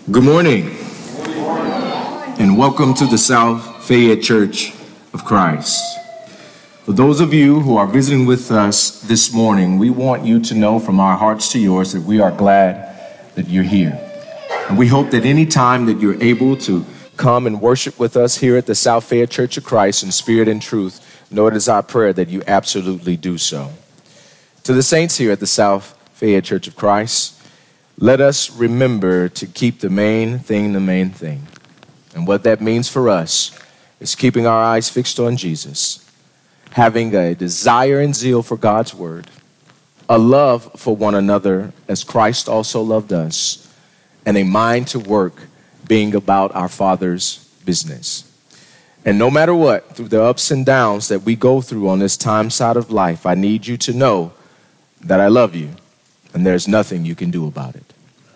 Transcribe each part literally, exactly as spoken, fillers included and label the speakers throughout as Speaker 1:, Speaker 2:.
Speaker 1: Good morning, and welcome to the South Fayette Church of Christ. For those of you who are visiting with us this morning, we want you to know from our hearts to yours that we are glad that you're here. And we hope that any time that you're able to come and worship with us here at the South Fayette Church of Christ in spirit and truth, know it is our prayer that you absolutely do so. To the saints here at the South Fayette Church of Christ, let us remember to keep the main thing the main thing. And what that means for us is keeping our eyes fixed on Jesus, having a desire and zeal for God's word, a love for one another as Christ also loved us, and a mind to work being about our Father's business. And no matter what, through the ups and downs that we go through on this time side of life, I need you to know that I love you, and there's nothing you can do about it.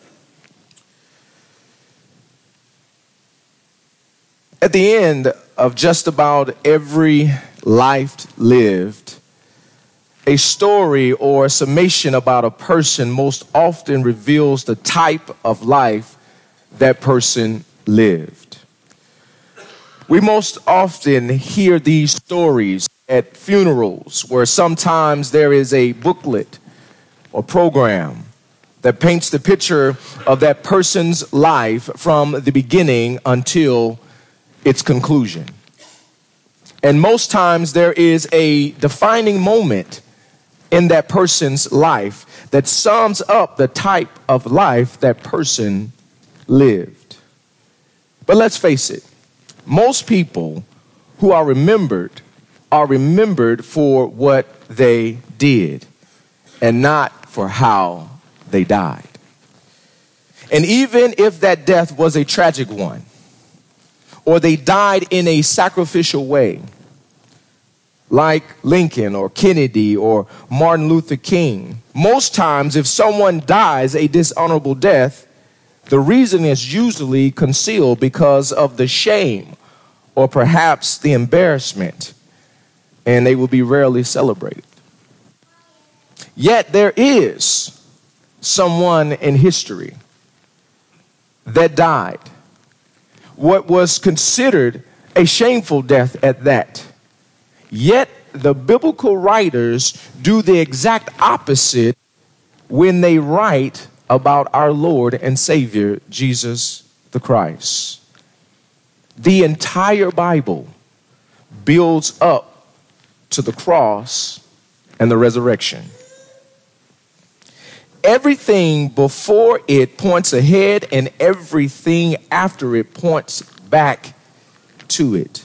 Speaker 1: At the end of just about every life lived, a story or a summation about a person most often reveals the type of life that person lived. We most often hear these stories at funerals where sometimes there is a booklet or program that paints the picture of that person's life from the beginning until its conclusion. And most times there is a defining moment in that person's life that sums up the type of life that person lived. But let's face it, most people who are remembered are remembered for what they did and not for how they died. And even if that death was a tragic one, or they died in a sacrificial way, like Lincoln or Kennedy or Martin Luther King, most times if someone dies a dishonorable death, the reason is usually concealed because of the shame or perhaps the embarrassment, and they will be rarely celebrated. Yet there is someone in history that died what was considered a shameful death at that. Yet the biblical writers do the exact opposite when they write about our Lord and Savior, Jesus the Christ. The entire Bible builds up to the cross and the resurrection. Everything before it points ahead, and everything after it points back to it.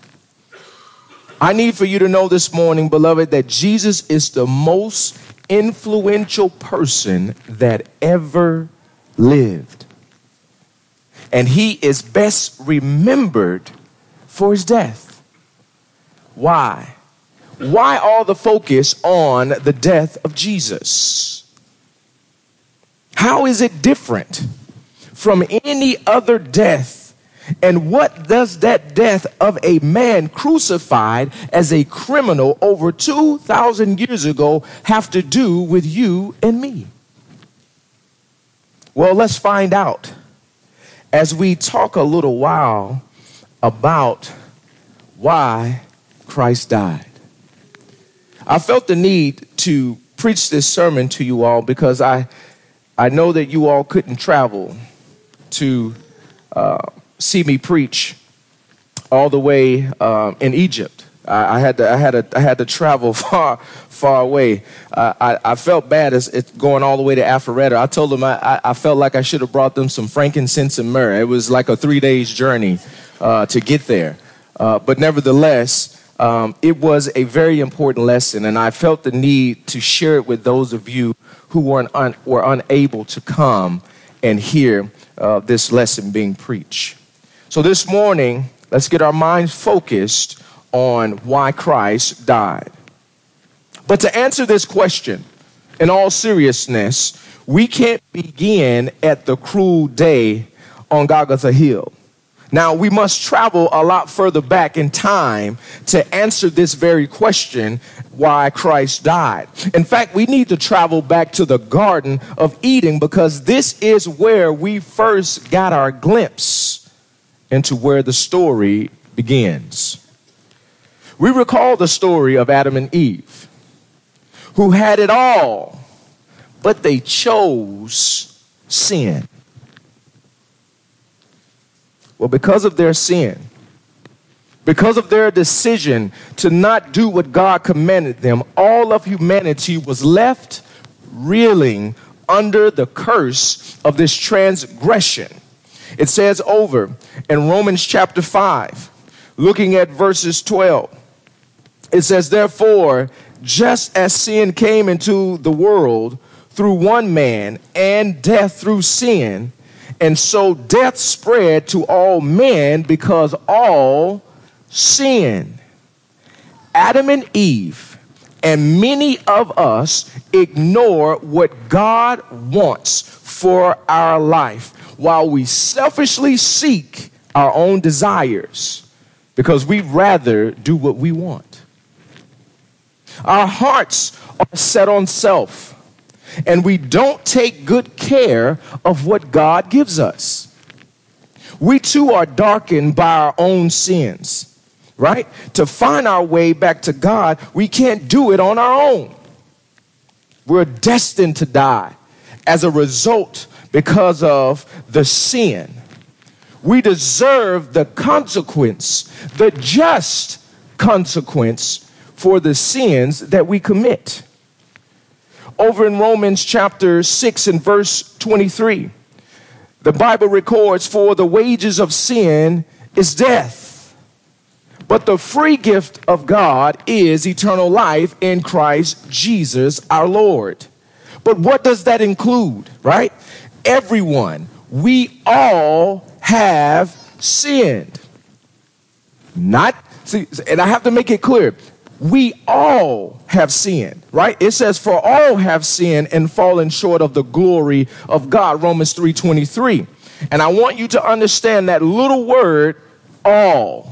Speaker 1: I need for you to know this morning, beloved, that Jesus is the most influential person that ever lived. And he is best remembered for his death. Why? Why all the focus on the death of Jesus? How is it different from any other death? And what does that death of a man crucified as a criminal over two thousand years ago have to do with you and me? Well, let's find out as we talk a little while about why Christ died. I felt the need to preach this sermon to you all because I I know that you all couldn't travel to uh, see me preach all the way uh, in Egypt. I, I had to, I had to, I had to travel far, far away. Uh, I, I felt bad as it's going all the way to Alpharetta. I told them I, I felt like I should have brought them some frankincense and myrrh. It was like a three days journey uh, to get there. Uh, but nevertheless, um, it was a very important lesson, and I felt the need to share it with those of you who were, un, were unable to come and hear uh, this lesson being preached. So this morning, let's get our minds focused on why Christ died. But to answer this question, in all seriousness, we can't begin at the cruel day on Golgotha Hill. Now, we must travel a lot further back in time to answer this very question, why Christ died. In fact, we need to travel back to the Garden of Eden, because this is where we first got our glimpse into where the story begins. We recall the story of Adam and Eve, who had it all, but they chose sin. Well, because of their sin, because of their decision to not do what God commanded them, all of humanity was left reeling under the curse of this transgression. It says over in Romans chapter five, looking at verses twelve, it says, therefore, just as sin came into the world through one man, and death through sin, and so death spread to all men because all sinned. Adam and Eve and many of us ignore what God wants for our life while we selfishly seek our own desires because we'd rather do what we want. Our hearts are set on self, and we don't take good care of what God gives us. We too are darkened by our own sins, right? To find our way back to God, we can't do it on our own. We're destined to die as a result because of the sin. We deserve the consequence, the just consequence for the sins that we commit. Over in Romans chapter six and verse twenty-three, the Bible records, for the wages of sin is death, but the free gift of God is eternal life in Christ Jesus our Lord. But what does that include, right? Everyone, we all have sinned. Not, see, and I have to make it clear, we all have sinned, right? It says, for all have sinned and fallen short of the glory of God, Romans three twenty-three. And I want you to understand that little word, all.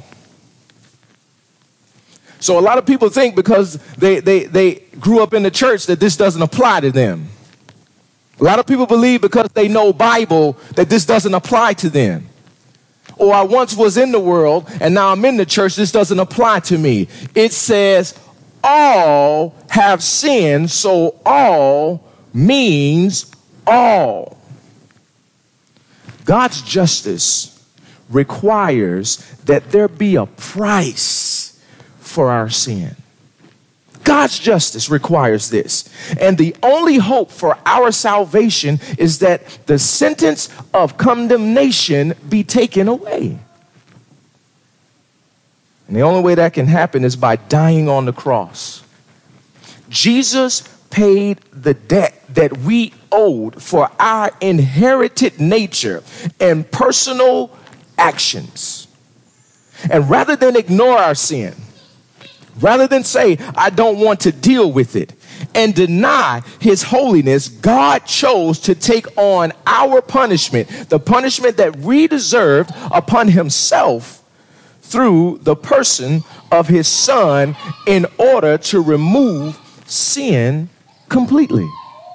Speaker 1: So a lot of people think because they, they, they grew up in the church that this doesn't apply to them. A lot of people believe because they know Bible that this doesn't apply to them. Or I once was in the world and now I'm in the church, this doesn't apply to me. It says all have sinned, so all means all. God's justice requires that there be a price for our sin. God's justice requires this. And the only hope for our salvation is that the sentence of condemnation be taken away. And the only way that can happen is by dying on the cross. Jesus paid the debt that we owed for our inherited nature and personal actions. And rather than ignore our sin, rather than say, I don't want to deal with it, and deny his holiness, God chose to take on our punishment, the punishment that we deserved, upon himself through the person of his son in order to remove sin completely.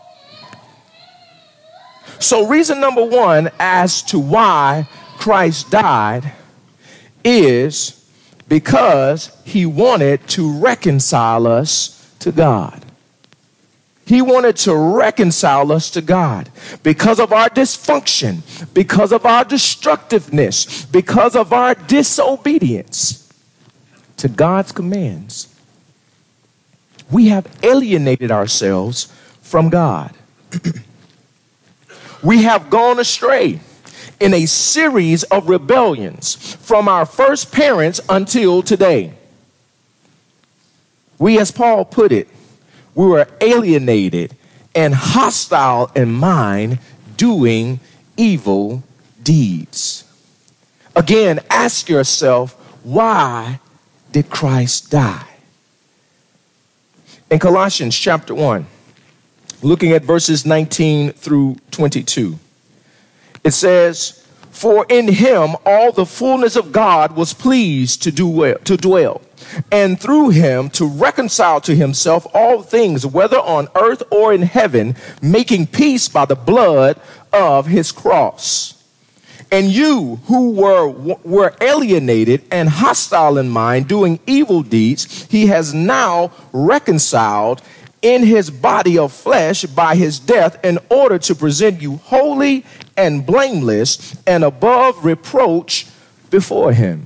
Speaker 1: So reason number one as to why Christ died is because he wanted to reconcile us to God. He wanted to reconcile us to God because of our dysfunction, because of our destructiveness, because of our disobedience to God's commands. We have alienated ourselves from God. We have gone astray in a series of rebellions from our first parents until today. We, as Paul put it, we were alienated and hostile in mind, doing evil deeds. Again, ask yourself, why did Christ die? In Colossians chapter one, looking at verses nineteen through twenty-two, it says, For in him all the fullness of God was pleased to do well, to dwell, and through him to reconcile to himself all things, whether on earth or in heaven, making peace by the blood of his cross. And you who were were alienated and hostile in mind, doing evil deeds, he has now reconciled in his body of flesh by his death, in order to present you holy and blameless and above reproach before him.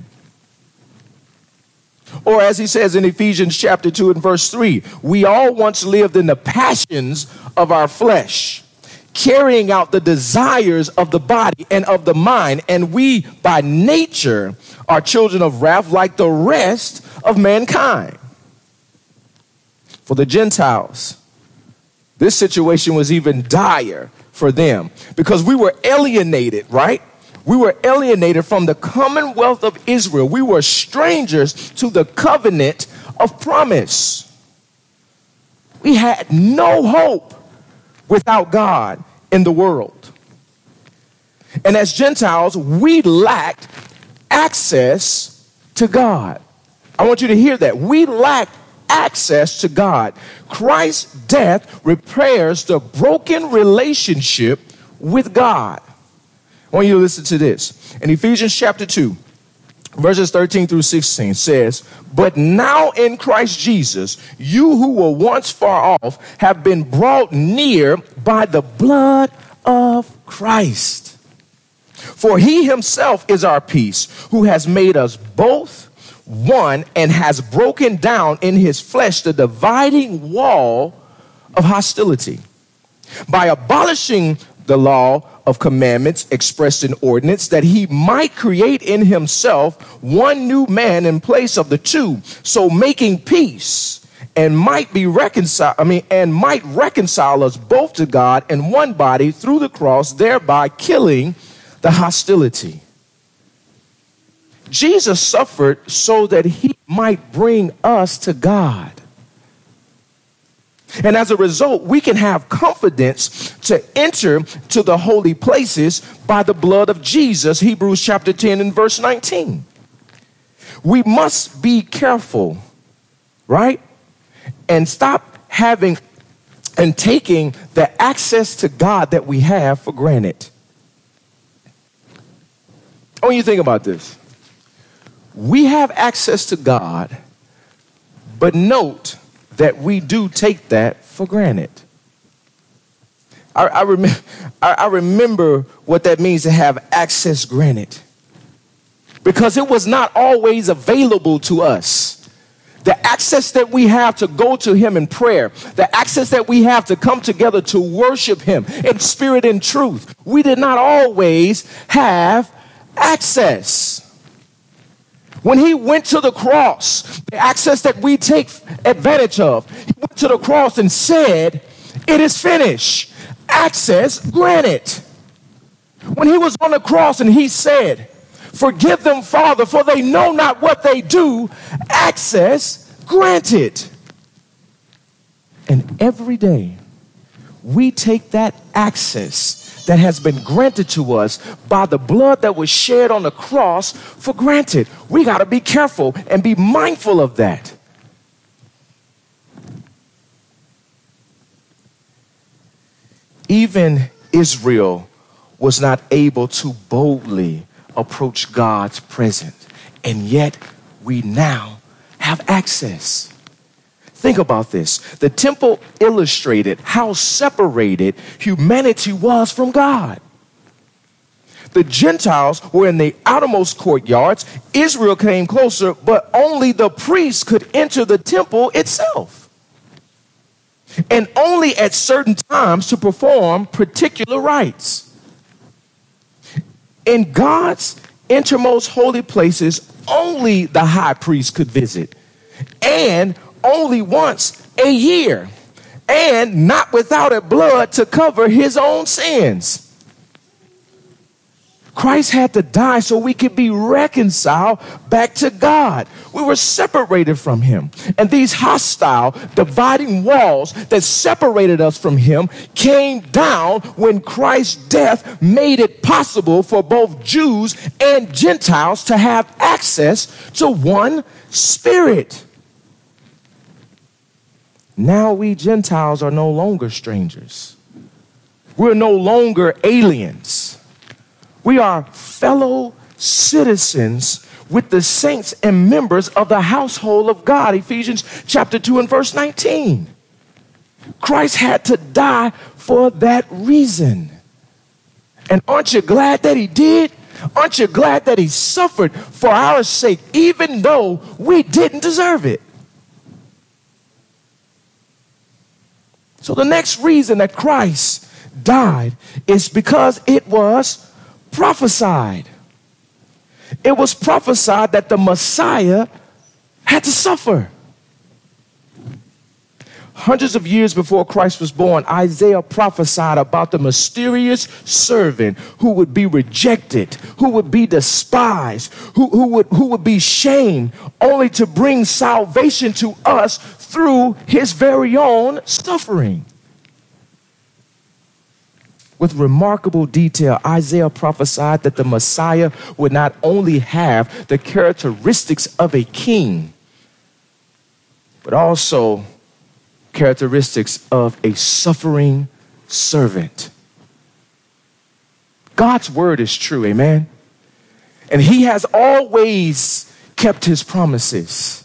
Speaker 1: Or as he says in Ephesians chapter two and verse three, we all once lived in the passions of our flesh, carrying out the desires of the body and of the mind, and we by nature are children of wrath like the rest of mankind. For the Gentiles, this situation was even dire for them because we were alienated, right? We were alienated from the commonwealth of Israel. We were strangers to the covenant of promise. We had no hope without God in the world. And as Gentiles, we lacked access to God. I want you to hear that. We lacked access to God. Christ's death repairs the broken relationship with God. I want you to listen to this. In Ephesians chapter two, verses thirteen through sixteen says, but now in Christ Jesus, you who were once far off have been brought near by the blood of Christ. For he himself is our peace, who has made us both one and has broken down in his flesh the dividing wall of hostility by abolishing the law of commandments expressed in ordinance, that he might create in himself one new man in place of the two, so making peace and might be reconciled, I mean, and might reconcile us both to God in one body through the cross, thereby killing the hostility. Jesus suffered so that he might bring us to God. And as a result, we can have confidence to enter to the holy places by the blood of Jesus, Hebrews chapter ten and verse nineteen. We must be careful, right? And stop having and taking the access to God that we have for granted. I want you to think about this. We have access to God, but note that we do take that for granted. I, I, rem- I, I remember what that means to have access granted, because it was not always available to us. The access that we have to go to him in prayer, the access that we have to come together to worship him in spirit and truth, we did not always have access. When he went to the cross, the access that we take advantage of, he went to the cross and said, it is finished. Access granted. When he was on the cross and he said, forgive them, Father, for they know not what they do, access granted. And every day we take that access that has been granted to us by the blood that was shed on the cross for granted. We got to be careful and be mindful of that. Even Israel was not able to boldly approach God's presence, and yet we now have access. Think about this. The temple illustrated how separated humanity was from God. The Gentiles were in the outermost courtyards. Israel came closer, but only the priests could enter the temple itself, and only at certain times to perform particular rites. In God's innermost holy places, only the high priest could visit, and only once a year, and not without a blood to cover his own sins. Christ had to die so we could be reconciled back to God. We were separated from him. And these hostile, dividing walls that separated us from him came down when Christ's death made it possible for both Jews and Gentiles to have access to one Spirit. Now we Gentiles are no longer strangers. We're no longer aliens. We are fellow citizens with the saints and members of the household of God. Ephesians chapter two and verse nineteen. Christ had to die for that reason. And aren't you glad that he did? Aren't you glad that he suffered for our sake, even though we didn't deserve it? So the next reason that Christ died is because it was prophesied. It was prophesied that the Messiah had to suffer. Hundreds of years before Christ was born, Isaiah prophesied about the mysterious servant who would be rejected, who would be despised, who, who, would, who would be shamed, only to bring salvation to us through his very own suffering. With remarkable detail, Isaiah prophesied that the Messiah would not only have the characteristics of a king, but also characteristics of a suffering servant. God's word is true, amen? And he has always kept his promises.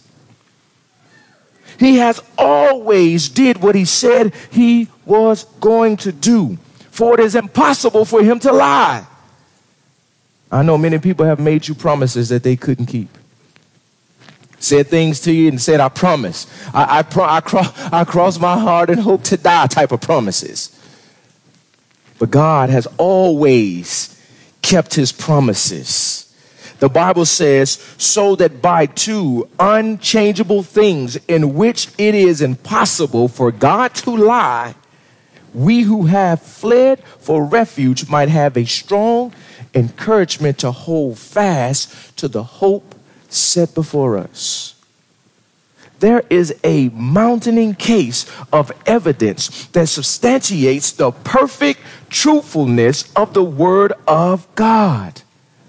Speaker 1: He has always did what he said he was going to do. For it is impossible for him to lie. I know many people have made you promises that they couldn't keep. Said things to you and said, I promise. I, I, pro- I, cro- I cross my heart and hope to die type of promises. But God has always kept his promises. The Bible says, so that by two unchangeable things in which it is impossible for God to lie, we who have fled for refuge might have a strong encouragement to hold fast to the hope set before us. There is a mounting case of evidence that substantiates the perfect truthfulness of the Word of God.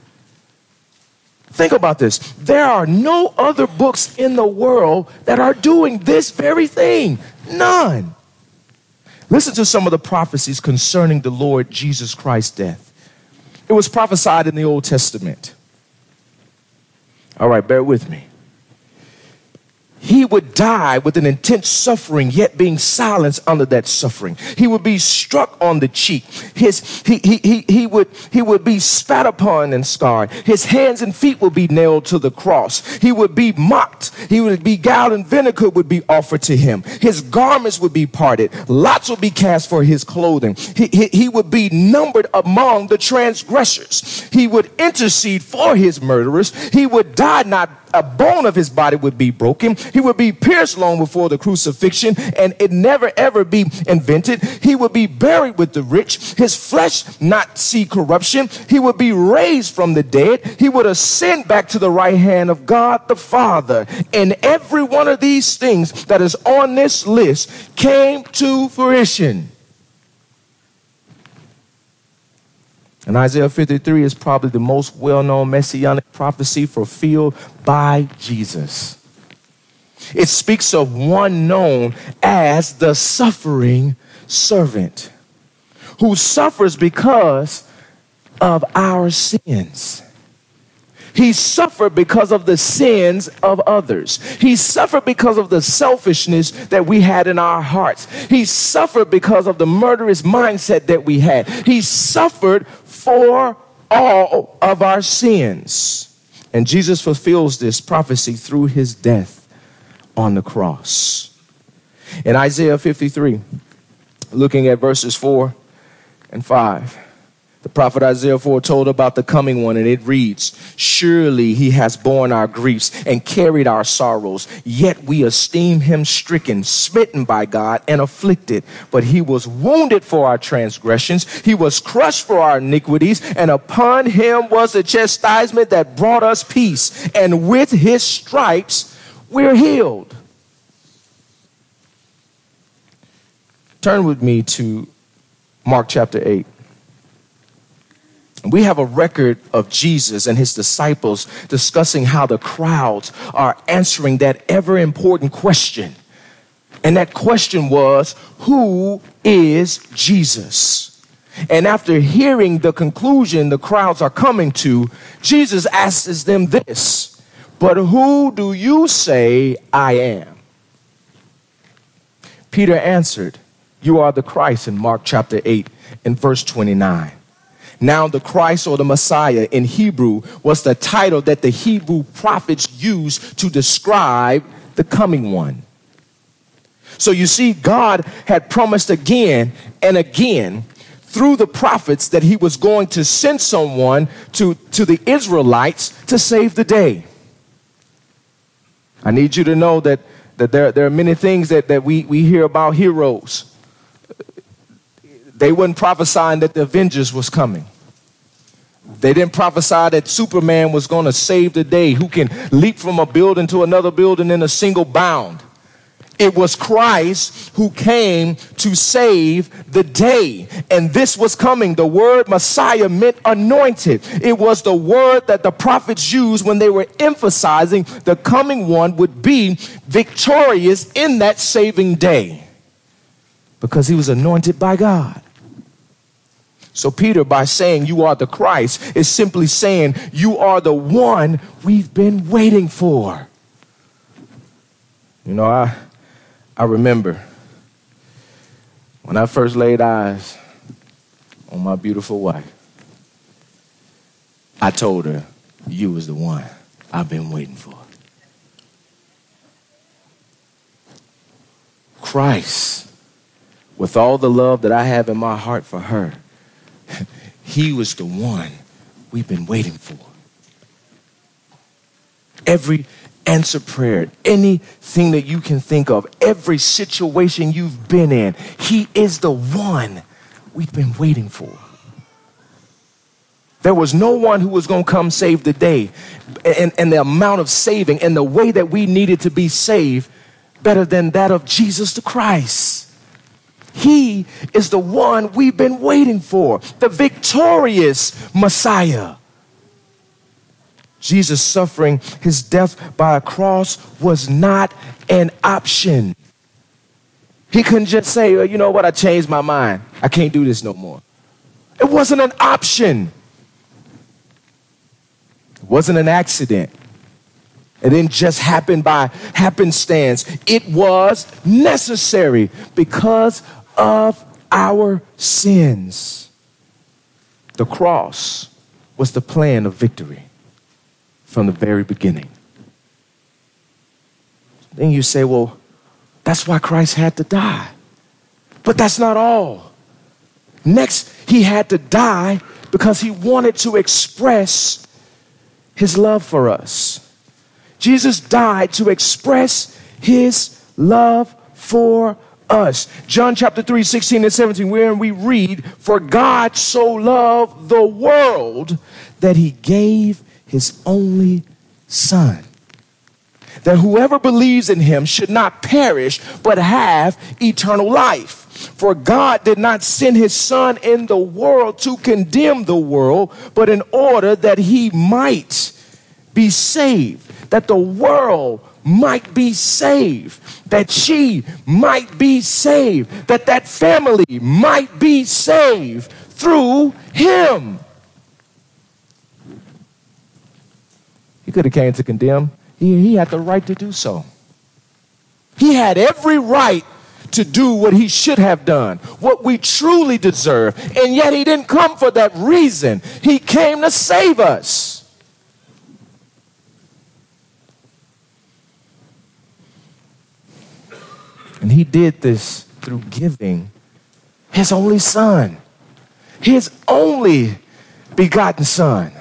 Speaker 1: Think about this. There are no other books in the world that are doing this very thing. None. Listen to some of the prophecies concerning the Lord Jesus Christ's death. It was prophesied in the Old Testament. All right, bear with me. He would die with an intense suffering, yet being silenced under that suffering. He would be struck on the cheek. His, he, he, he, he, would, he would be spat upon and scarred. His hands and feet would be nailed to the cross. He would be mocked. He would be galled and vinegar would be offered to him. His garments would be parted. Lots would be cast for his clothing. He, he, he would be numbered among the transgressors. He would intercede for his murderers. He would die not a bone of his body would be broken. He would be pierced long before the crucifixion, and it never ever be invented. He would be buried with the rich, his flesh not see corruption. He would be raised from the dead. He would ascend back to the right hand of God the Father. And every one of these things that is on this list came to fruition. And Isaiah fifty-three is probably the most well-known messianic prophecy fulfilled by Jesus. It speaks of one known as the suffering servant who suffers because of our sins. He suffered because of the sins of others. He suffered because of the selfishness that we had in our hearts. He suffered because of the murderous mindset that we had. He suffered for all of our sins. And Jesus fulfills this prophecy through his death on the cross. In Isaiah fifty-three, looking at verses four and five, The prophet Isaiah foretold about the coming one, and it reads, "Surely he has borne our griefs and carried our sorrows, yet we esteem him stricken, smitten by God, and afflicted. But he was wounded for our transgressions, he was crushed for our iniquities, and upon him was the chastisement that brought us peace, and with his stripes we're healed." Turn with me to Mark chapter eight. We have a record of Jesus and his disciples discussing how the crowds are answering that ever important question. And that question was, who is Jesus? And after hearing the conclusion the crowds are coming to, Jesus asks them this, "But who do you say I am?" Peter answered, "You are the Christ," in Mark chapter eight and verse twenty-nine. Now, the Christ, or the Messiah in Hebrew, was the title that the Hebrew prophets used to describe the coming one. So you see, God had promised again and again through the prophets that he was going to send someone to, to the Israelites to save the day. I need you to know that, that there, there are many things that, that we, we hear about heroes. They weren't prophesying that the Avengers was coming. They didn't prophesy that Superman was going to save the day, who can leap from a building to another building in a single bound. It was Christ who came to save the day. And this was coming. The word Messiah meant anointed. It was the word that the prophets used when they were emphasizing the coming one would be victorious in that saving day, because he was anointed by God. So Peter, by saying you are the Christ, is simply saying you are the one we've been waiting for. You know, I I remember when I first laid eyes on my beautiful wife, I told her, you was the one I've been waiting for. Christ, with all the love that I have in my heart for her, he was the one we've been waiting for. Every answered prayer, anything that you can think of, every situation you've been in, he is the one we've been waiting for. There was no one who was going to come save the day, and, and the amount of saving and the way that we needed to be saved better than that of Jesus the Christ. He is the one we've been waiting for, the victorious Messiah. Jesus suffering his death by a cross was not an option. He couldn't just say, well, you know what, I changed my mind. I can't do this no more. It wasn't an option. It wasn't an accident. It didn't just happen by happenstance. It was necessary because of our sins. The cross was the plan of victory from the very beginning. Then you say, well, that's why Christ had to die. But that's not all. Next, he had to die because he wanted to express his love for us. Jesus died to express his love for us. John chapter three, sixteen and seventeen, wherein we read, "For God so loved the world that he gave his only Son, that whoever believes in him should not perish, but have eternal life. For God did not send his Son in the world to condemn the world, but in order that he might be saved," that the world might be saved, that she might be saved, that that family might be saved through him. He could have came to condemn. He, he had the right to do so. He had every right to do what he should have done, what we truly deserve. And yet he didn't come for that reason. He came to save us. And he did this through giving his only Son. his only begotten son.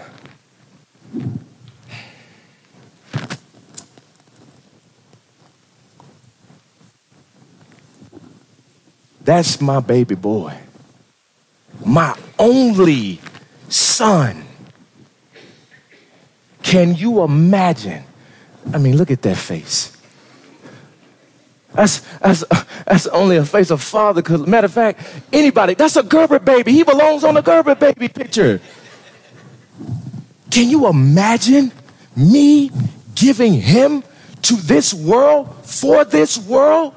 Speaker 1: That's my baby boy, my only son. Can you imagine? I mean, look at that face. That's, that's, that's only a face of father. Because, matter of fact, anybody, that's a Gerber baby. He belongs on the Gerber baby picture. Can you imagine me giving him to this world, for this world?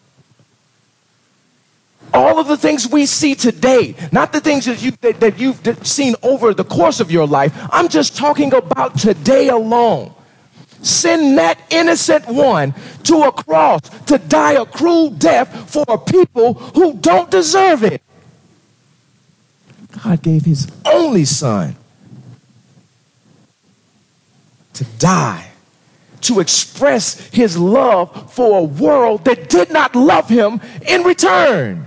Speaker 1: All of the things we see today, not the things that, you, that, that you've seen over the course of your life. I'm just talking about today alone. Send that innocent one to a cross to die a cruel death for a people who don't deserve it. God gave his only son to die, to express his love for a world that did not love him in return.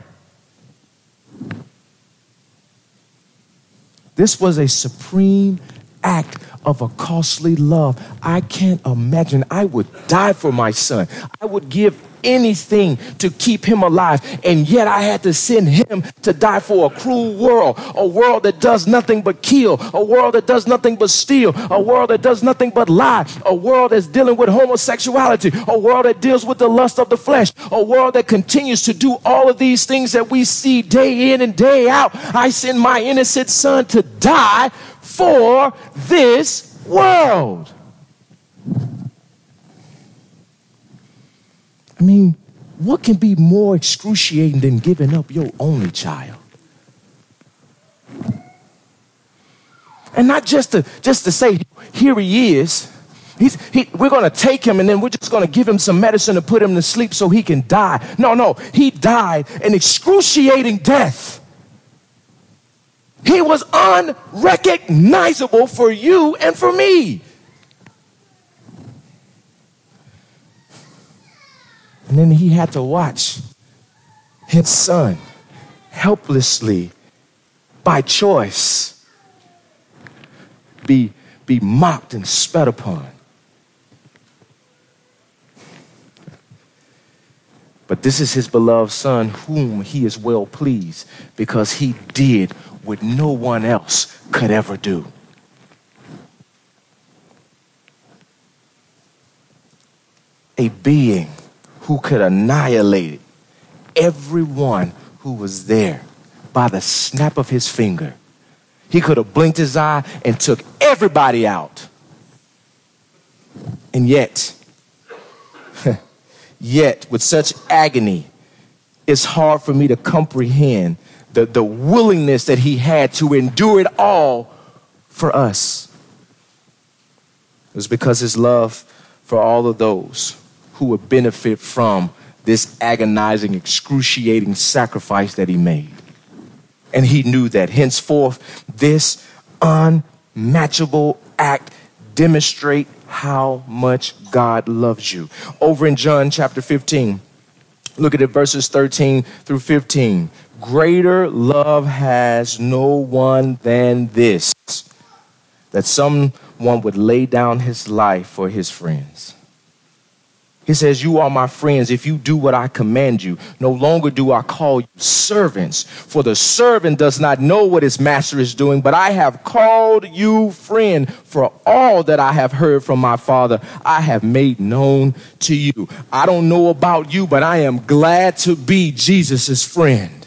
Speaker 1: This was a supreme act of a costly love. I can't imagine. I would die for my son. I would give anything to keep him alive. And yet I had to send him to die for a cruel world, a world that does nothing but kill, a world that does nothing but steal, a world that does nothing but lie, a world that's dealing with homosexuality, a world that deals with the lust of the flesh, a world that continues to do all of these things that we see day in and day out. I send my innocent son to die for this world. I mean, what can be more excruciating than giving up your only child? And not just to just to say, here he is. He's, he, we're going to take him and then we're just going to give him some medicine to put him to sleep so he can die. No, no, he died an excruciating death. He was unrecognizable for you and for me. And then he had to watch his son helplessly, by choice, be, be mocked and spat upon. But this is his beloved son, whom he is well pleased, because he did what no one else could ever do. A being who could annihilate everyone who was there by the snap of his finger. He could have blinked his eye and took everybody out. And yet, yet with such agony, it's hard for me to comprehend the, the willingness that he had to endure it all for us. It was because his love for all of those who would benefit from this agonizing, excruciating sacrifice that he made. And he knew that henceforth, this unmatchable act demonstrates how much God loves you. Over in John chapter fifteen, look at it, verses thirteen through fifteen. Greater love has no one than this, that someone would lay down his life for his friends. He says, you are my friends if you do what I command you. No longer do I call you servants, for the servant does not know what his master is doing, but I have called you friend, for all that I have heard from my Father, I have made known to you. I don't know about you, but I am glad to be Jesus's friend.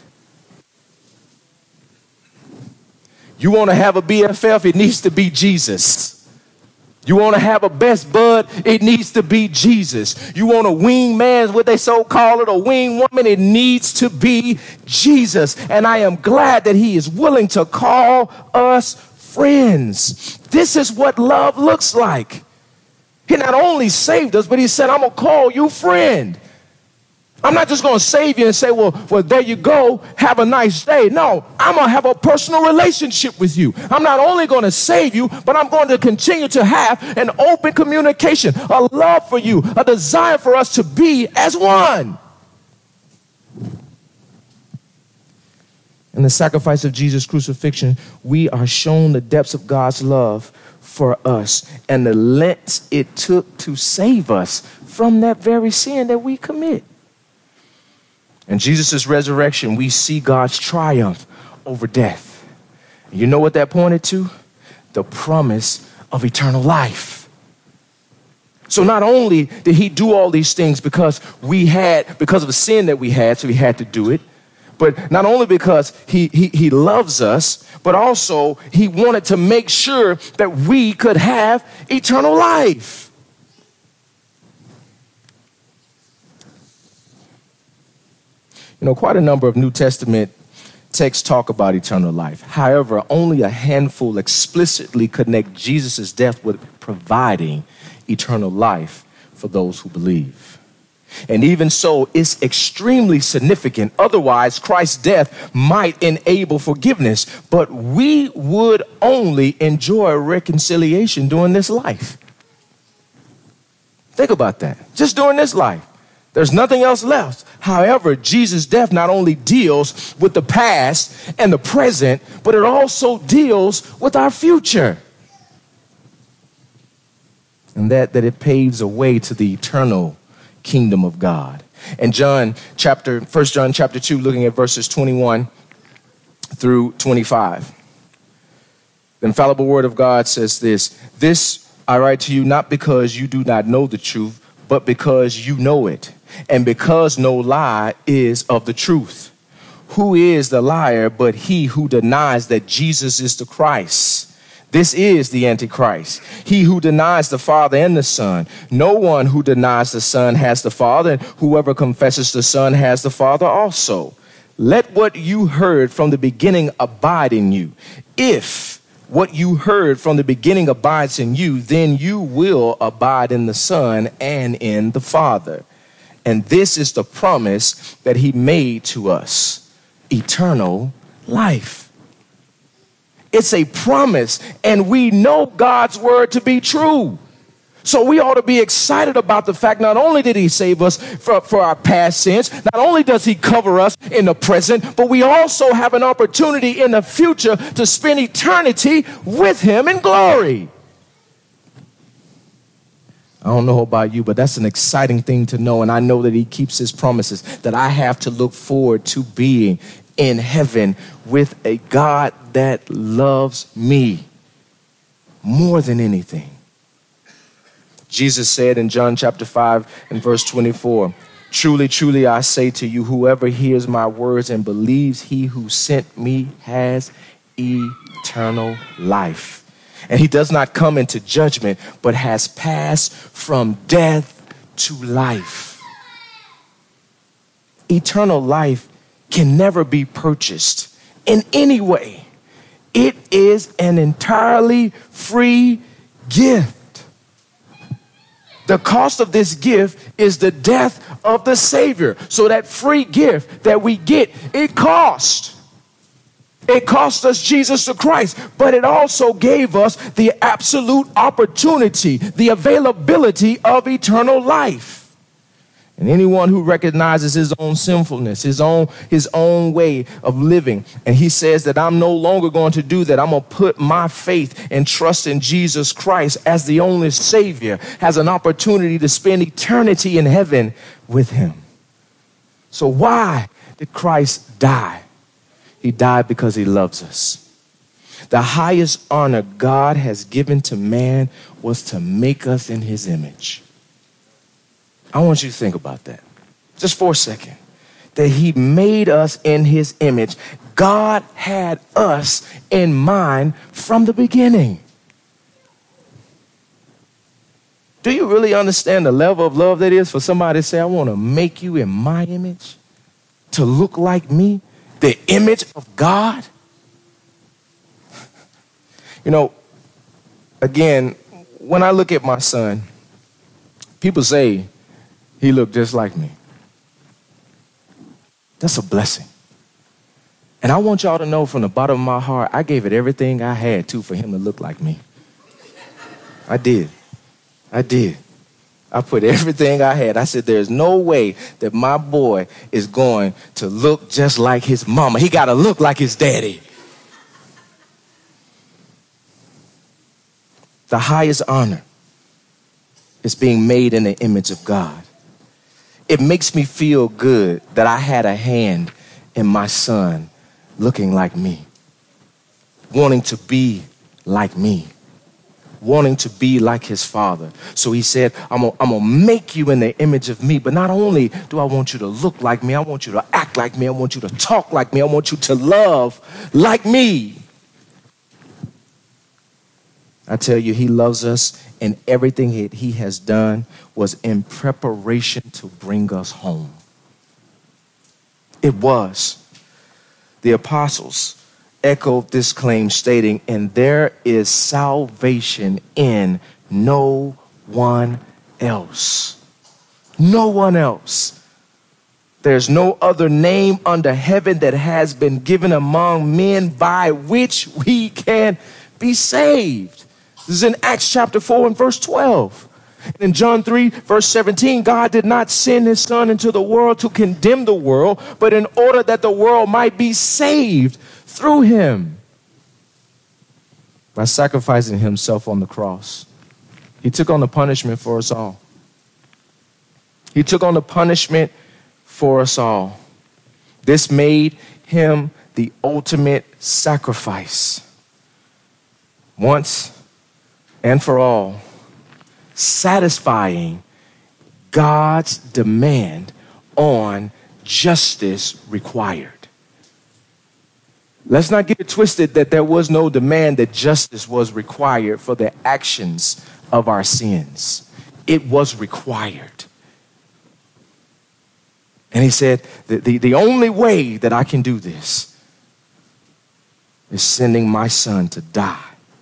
Speaker 1: You want to have a B F F, it needs to be Jesus. You want to have a best bud, it needs to be Jesus. You want a wing man, what they so call it, a wing woman, it needs to be Jesus. And I am glad that he is willing to call us friends. This is what love looks like. He not only saved us, but he said, I'm going to call you friend. I'm not just going to save you and say, well, well, there you go. Have a nice day. No, I'm going to have a personal relationship with you. I'm not only going to save you, but I'm going to continue to have an open communication, a love for you, a desire for us to be as one. In the sacrifice of Jesus' crucifixion, we are shown the depths of God's love for us and the lengths it took to save us from that very sin that we commit. In Jesus' resurrection, we see God's triumph over death. You know what that pointed to? The promise of eternal life. So not only did he do all these things because we had, because of the sin that we had, so he had to do it, but not only because he, he, he loves us, but also he wanted to make sure that we could have eternal life. You know, quite a number of New Testament texts talk about eternal life. However, only a handful explicitly connect Jesus' death with providing eternal life for those who believe. And even so, it's extremely significant. Otherwise, Christ's death might enable forgiveness, but we would only enjoy reconciliation during this life. Think about that. Just during this life. There's nothing else left. However, Jesus' death not only deals with the past and the present, but it also deals with our future. And that, that it paves a way to the eternal kingdom of God. And John chapter, First John chapter two, looking at verses twenty-one through twenty-five. The infallible word of God says this, "This I write to you not because you do not know the truth, but because you know it, and because no lie is of the truth. Who is the liar but he who denies that Jesus is the Christ? This is the Antichrist, he who denies the Father and the Son. No one who denies the Son has the Father, and whoever confesses the Son has the Father also. Let what you heard from the beginning abide in you. If what you heard from the beginning abides in you, then you will abide in the Son and in the Father. And this is the promise that he made to us, eternal life." It's a promise, and we know God's word to be true. So we ought to be excited about the fact not only did he save us for, for our past sins, not only does he cover us in the present, but we also have an opportunity in the future to spend eternity with him in glory. I don't know about you, but that's an exciting thing to know. And I know that he keeps his promises, that I have to look forward to being in heaven with a God that loves me more than anything. Jesus said in John chapter five and verse twenty-four, "Truly, truly, I say to you, whoever hears my words and believes he who sent me has eternal life. And he does not come into judgment, but has passed from death to life." Eternal life can never be purchased in any way. It is an entirely free gift. The cost of this gift is the death of the Savior. So that free gift that we get, it cost. It cost us Jesus the Christ, but it also gave us the absolute opportunity, the availability of eternal life. And anyone who recognizes his own sinfulness, his own, his own way of living, and he says that I'm no longer going to do that, I'm going to put my faith and trust in Jesus Christ as the only Savior, has an opportunity to spend eternity in heaven with him. So why did Christ die? He died because he loves us. The highest honor God has given to man was to make us in his image. I want you to think about that just for a second. That he made us in his image. God had us in mind from the beginning. Do you really understand the level of love that is for somebody to say, I want to make you in my image, to look like me, the image of God? You know, again, when I look at my son, people say, he looked just like me. That's a blessing. And I want y'all to know from the bottom of my heart, I gave it everything I had to for him to look like me. I did. I did. I put everything I had. I said, there's no way that my boy is going to look just like his mama. He got to look like his daddy. The highest honor is being made in the image of God. It makes me feel good that I had a hand in my son looking like me, wanting to be like me, wanting to be like his father. So he said, I'm going to make you in the image of me. But not only do I want you to look like me, I want you to act like me. I want you to talk like me. I want you to love like me. I tell you, he loves us, and everything he, he has done was in preparation to bring us home. It was. The apostles echoed this claim, stating, and there is salvation in no one else. No one else. There's no other name under heaven that has been given among men by which we can be saved. This is in Acts chapter four and verse twelve. In John three, verse seventeen, God did not send his son into the world to condemn the world, but in order that the world might be saved through him. By sacrificing himself on the cross, he took on the punishment for us all. He took on the punishment for us all. This made him the ultimate sacrifice. Once and for all, satisfying God's demand on justice required. Let's not get it twisted that there was no demand that justice was required for the actions of our sins. It was required. And he said, the, the, the only way that I can do this is sending my son to die.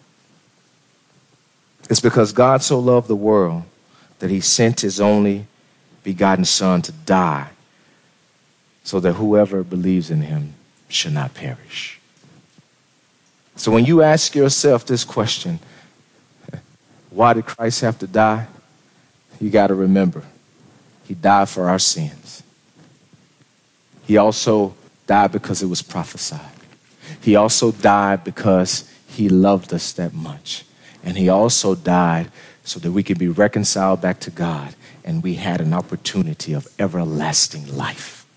Speaker 1: It's because God so loved the world that he sent his only begotten son to die so that whoever believes in him should not perish. So when you ask yourself this question, why did Christ have to die? You got to remember, he died for our sins. He also died because it was prophesied. He also died because he loved us that much. And he also died so that we could be reconciled back to God and we had an opportunity of everlasting life.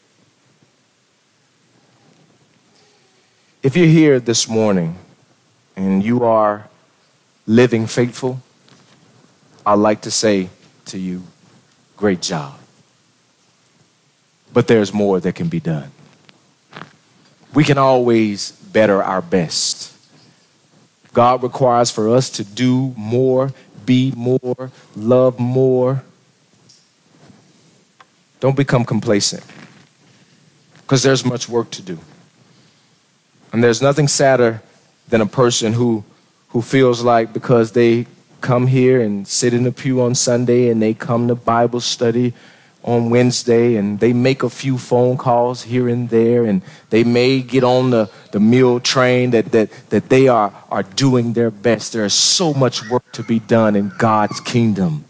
Speaker 1: If you're here this morning and you are living faithful, I'd like to say to you, great job. But there's more that can be done. We can always better our best. God requires for us to do more, be more, love more. Don't become complacent, because there's much work to do. And there's nothing sadder than a person who, who feels like because they come here and sit in the pew on Sunday and they come to Bible study on Wednesday and they make a few phone calls here and there and they may get on the, the meal train, that, that, that they are, are doing their best. There is so much work to be done in God's kingdom.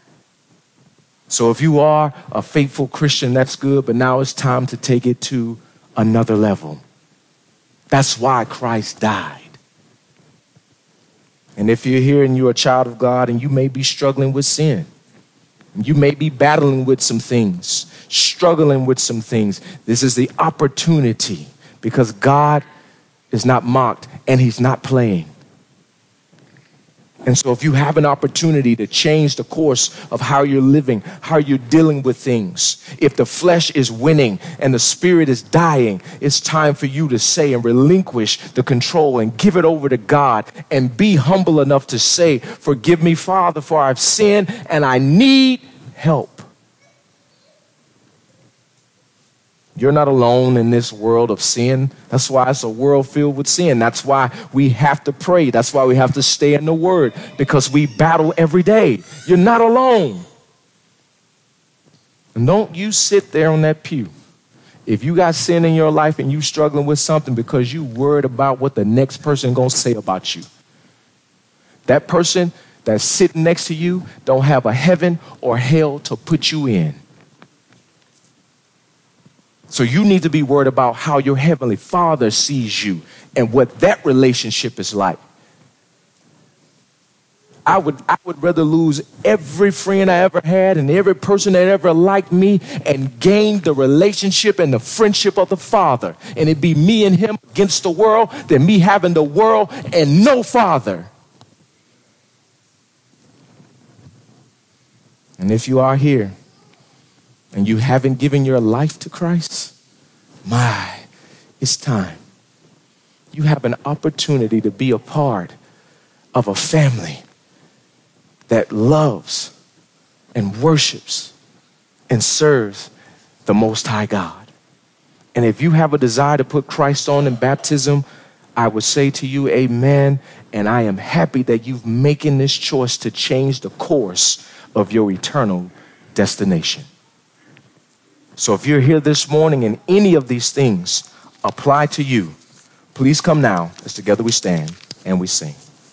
Speaker 1: So if you are a faithful Christian, that's good, but now it's time to take it to another level. That's why Christ died. And if you're here and you're a child of God and you may be struggling with sin, you may be battling with some things, struggling with some things, this is the opportunity, because God is not mocked and he's not playing. And so if you have an opportunity to change the course of how you're living, how you're dealing with things, if the flesh is winning and the spirit is dying, it's time for you to say and relinquish the control and give it over to God and be humble enough to say, forgive me, Father, for I've sinned and I need help. You're not alone in this world of sin. That's why it's a world filled with sin. That's why we have to pray. That's why we have to stay in the Word, because we battle every day. You're not alone. And don't you sit there on that pew. If you got sin in your life and you struggling with something because you worried about what the next person gonna say about you, that person that's sitting next to you don't have a heaven or hell to put you in. So you need to be worried about how your heavenly Father sees you and what that relationship is like. I would, I would rather lose every friend I ever had and every person that ever liked me and gain the relationship and the friendship of the Father. And it be me and him against the world than me having the world and no Father. And if you are here and you haven't given your life to Christ, my, it's time. You have an opportunity to be a part of a family that loves and worships and serves the Most High God. And if you have a desire to put Christ on in baptism, I would say to you, amen. And I am happy that you've making this choice to change the course of your eternal destination. So if you're here this morning and any of these things apply to you, please come now as together we stand and we sing.